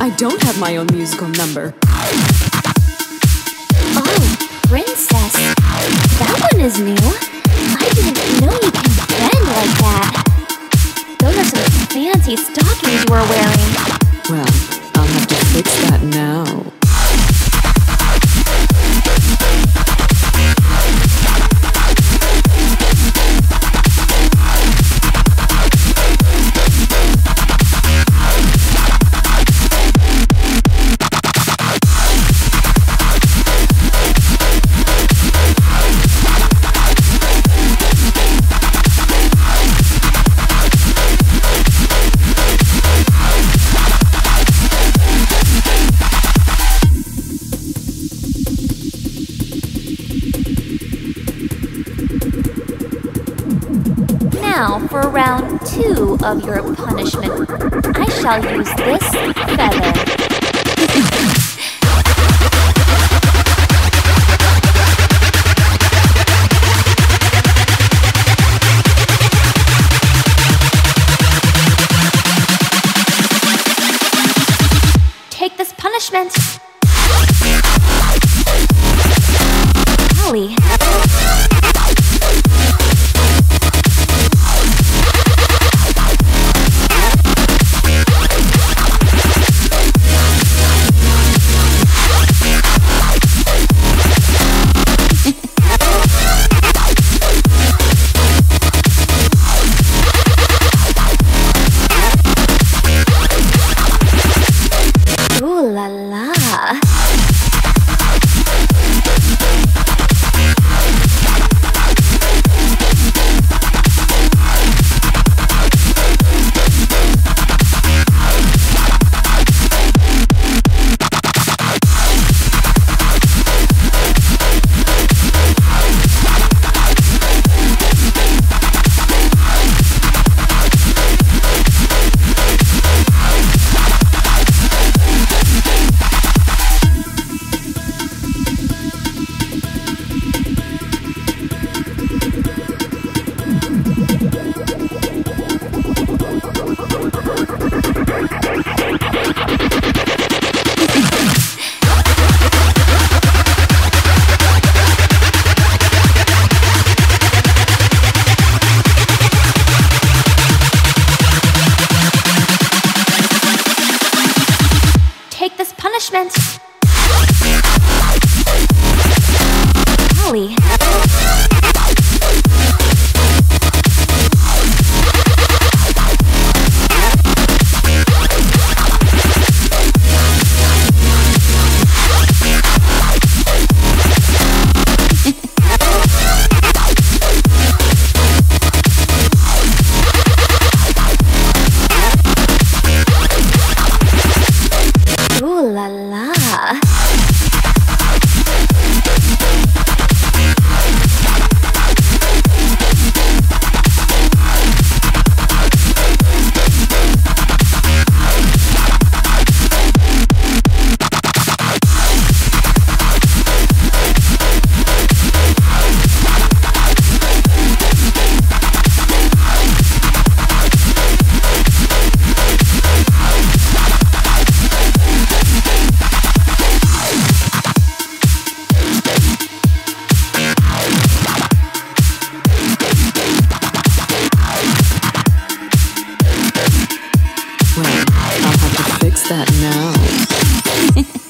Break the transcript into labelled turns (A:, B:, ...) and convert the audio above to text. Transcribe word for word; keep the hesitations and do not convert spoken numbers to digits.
A: I don't have my own musical number.
B: Oh, Princess. That one is new. I didn't know you can bend like that. Those are some fancy stockings you were wearing.
A: Well, I'll have to fix that now.
B: Now, for round two of your punishment, I shall use this feather. Take this punishment. Golly. Ooh la la. Take this punishment. Golly. Ooh la la.
A: Well, I'll have to fix that now.